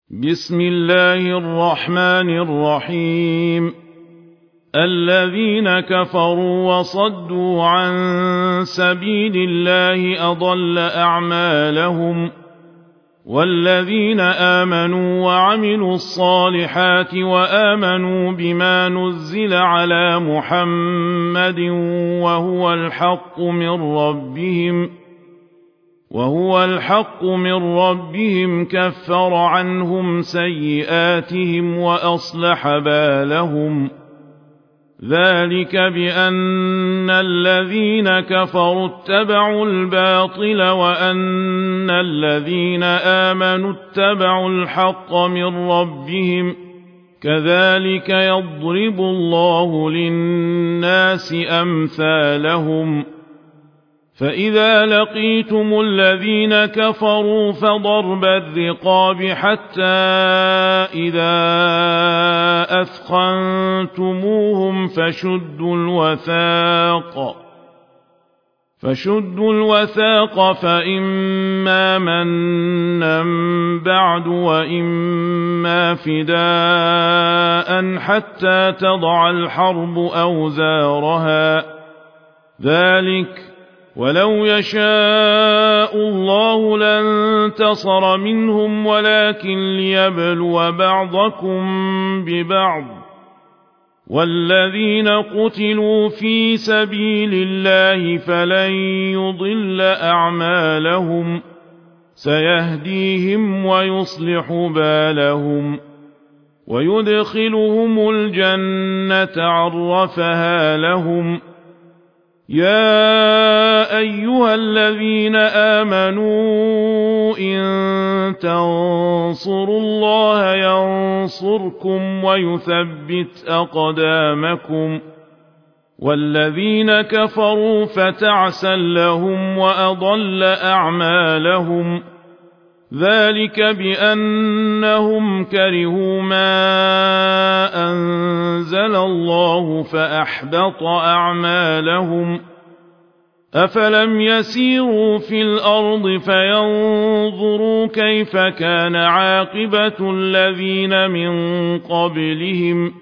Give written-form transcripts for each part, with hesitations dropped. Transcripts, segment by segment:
بسم الله الرحمن الرحيم. الذين كفروا وصدوا عن سبيل الله أضل أعمالهم، والذين آمنوا وعملوا الصالحات وآمنوا بما نزل على محمد وهو الحق من ربهم كفر عنهم سيئاتهم وأصلح بالهم. ذلك بأن الذين كفروا اتبعوا الباطل وأن الذين آمنوا اتبعوا الحق من ربهم، كذلك يضرب الله للناس أمثالهم. فإذا لقيتم الذين كفروا فضرب الرقاب حتى إذا أثخنتموهم فشدوا الوثاق فإما منا بعد وإما فداء حتى تضع الحرب أوزارها. ذلك ولو يشاء الله لانتصر منهم ولكن ليبلو بعضكم ببعض. والذين قتلوا في سبيل الله فلن يضل أعمالهم، سيهديهم ويصلح بالهم ويدخلهم الجنة عرفها لهم. يا أيها الذين آمنوا إن تنصروا الله ينصركم ويثبت أقدامكم. والذين كفروا فتعسا لهم وأضل أعمالهم. ذلك بأنهم كرهوا ما أنزل الله فأحبط أعمالهم. أفلم يسيروا في الأرض فينظروا كيف كان عاقبة الذين من قبلهم،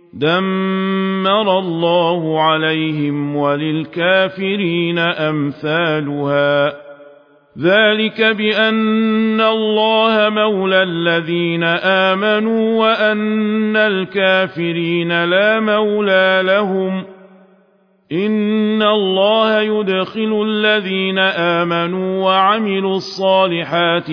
دمر الله عليهم وللكافرين أمثالها. ذلك بأن الله مولى الذين آمنوا وأن الكافرين لا مولى لهم. إن الله يدخل الذين آمنوا وعملوا الصالحات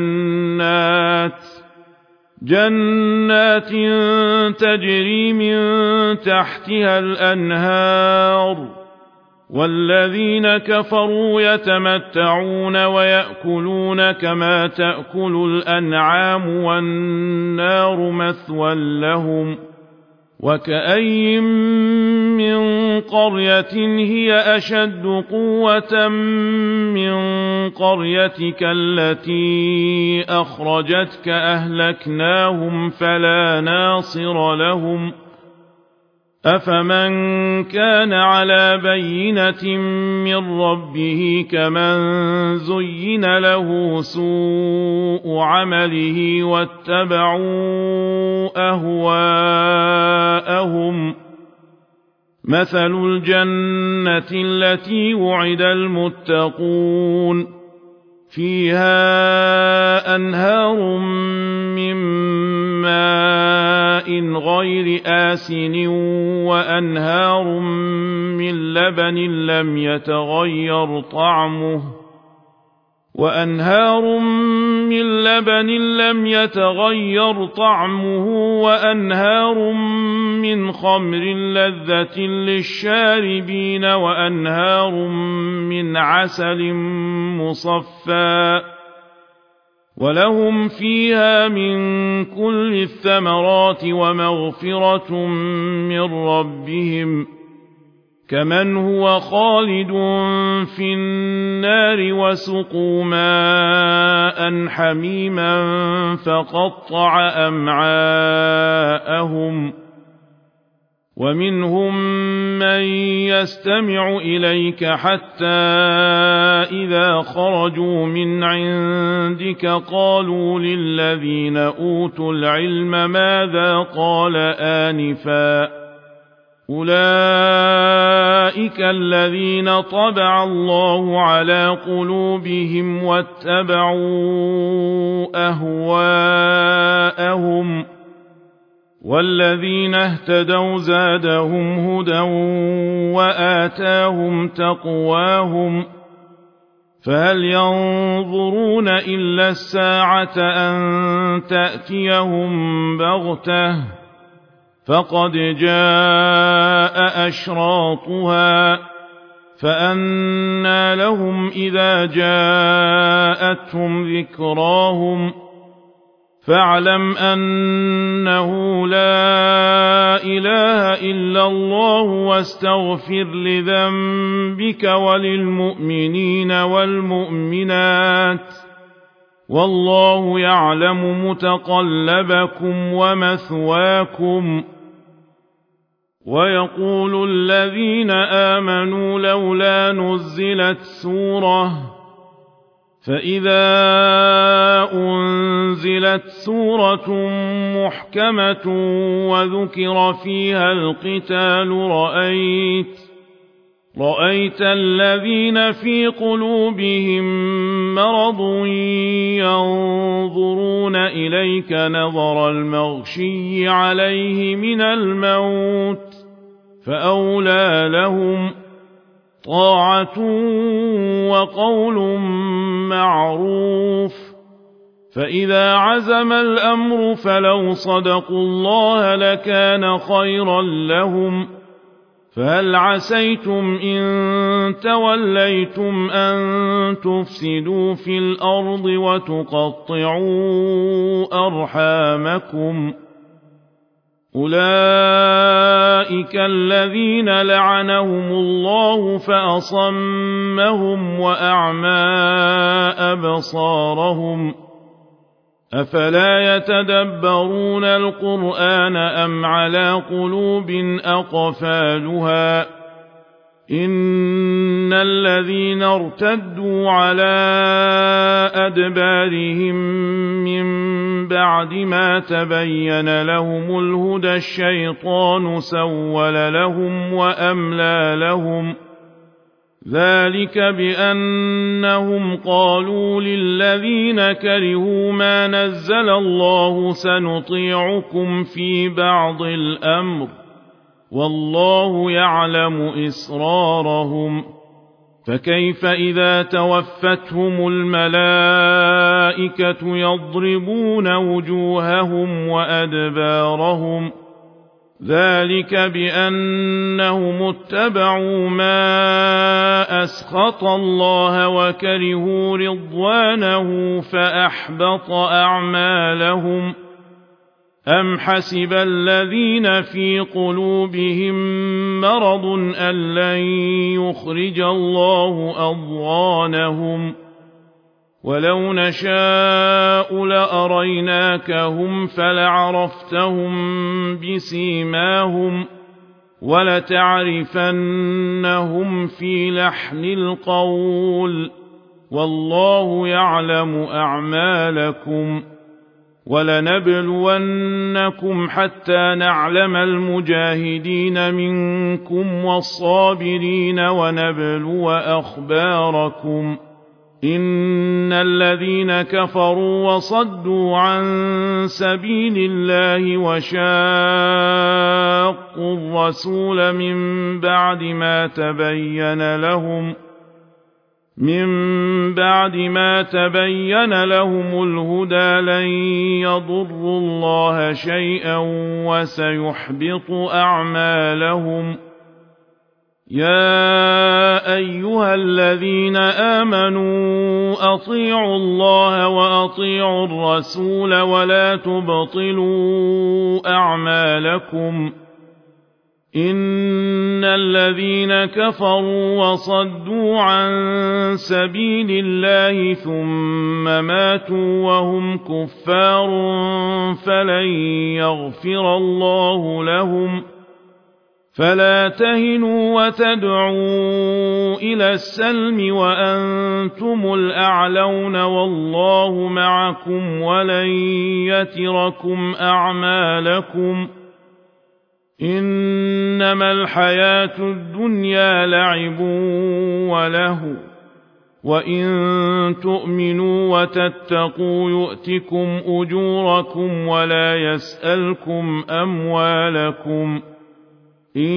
جنات تجري من تحتها الأنهار. والذين كفروا يتمتعون ويأكلون كما تأكل الأنعام والنار مثوى لهم. وكأين من قرية هي أشد قوة من قريتك التي أخرجتك أهلكناهم فلا ناصر لهم. أفمن كان على بينة من ربه كمن زين له سوء عمله واتبعوا أهواءهم. مثل الجنة التي وعد المتقون فيها أنهار من ماء غير آسن وأنهار من لبن لم يتغير طعمه وأنهار من خمر لذة للشاربين وأنهار من عسل مصفى ولهم فيها من كل الثمرات ومغفرة من ربهم، كمن هو خالد في النار وسقوا ماء حميما فقطع أمعاءهم. ومنهم من يستمع إليك حتى إذا خرجوا من عندك قالوا للذين أوتوا العلم ماذا قال آنفا أولئك الذين طبع الله على قلوبهم واتبعوا أهواءهم والذين اهتدوا زادهم هدى وآتاهم تقواهم فهل ينظرون إلا الساعة أن تأتيهم بغتة فقد جاء أشراطها فأنى لهم إذا جاءتهم ذكراهم فاعلم أنه لا إله إلا الله واستغفر لذنبك وللمؤمنين والمؤمنات والله يعلم متقلبكم ومثواكم ويقول الذين آمنوا لولا نزلت سورة فإذا أنزلت سورة محكمة وذكر فيها القتال رأيت الذين في قلوبهم مرض ينظرون إليك نظر المغشي عليه من الموت فأولى لهم طاعة وقول معروف فإذا عزم الأمر فلو صدقوا الله لكان خيرا لهم فهل عسيتم إن توليتم أن تفسدوا في الأرض وتقطعوا أرحامكم أولئك الذين لعنهم الله فأصمهم وأعمى أبصارهم أفلا يتدبرون القرآن أم على قلوب أقفالها إن الذين ارتدوا على أدبارهم من بعد ما تبين لهم الهدى الشيطان سول لهم وأملى لهم ذلك بأنهم قالوا للذين كرهوا ما نزل الله سنطيعكم في بعض الأمر والله يعلم إسرارهم فكيف إذا توفتهم الملائكة يضربون وجوههم وأدبارهم ذلك بأنهم اتبعوا ما أسخط الله وكرهوا رضوانه فأحبط أعمالهم أم حسب الذين في قلوبهم مرض أن لن يخرج الله أضغانهم ولو نشاء لأريناكهم فلعرفتهم بسيماهم ولتعرفنهم في لحن القول والله يعلم أعمالكم ولنبلونكم حتى نعلم المجاهدين منكم والصابرين ونبلو أخباركم إن الذين كفروا وصدوا عن سبيل الله وشاقوا الرسول من بعد ما تبين لهم الهدى لن يضروا الله شيئا وسيحبط أعمالهم يا أيها الذين آمنوا أطيعوا الله وأطيعوا الرسول ولا تبطلوا أعمالكم إن الذين كفروا وصدوا عن سبيل الله ثم ماتوا وهم كفار فلن يغفر الله لهم فلا تهنوا وتدعوا إلى السلم وأنتم الأعلون والله معكم ولن يتركم أعمالكم إنما الحياة الدنيا لعب ولهو وإن تؤمنوا وتتقوا يؤتكم أجوركم ولا يسألكم أموالكم إن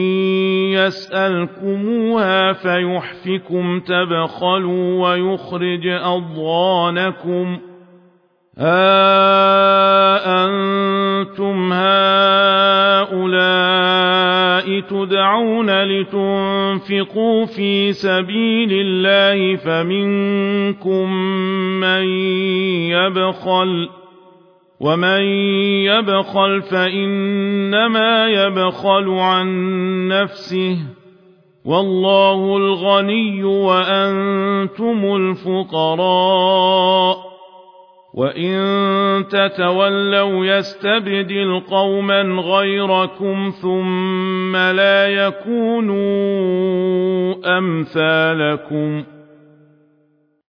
يسألكموها فيحفكم تبخلوا ويخرج أضغانكم أنتم هؤلاء تدعون لتنفقوا في سبيل الله فمنكم من يبخل ومن يبخل فإنما يبخل عن نفسه والله الغني وأنتم الفقراء وإن تتولوا يستبدل قوما غيركم ثم لا يكونوا أمثالكم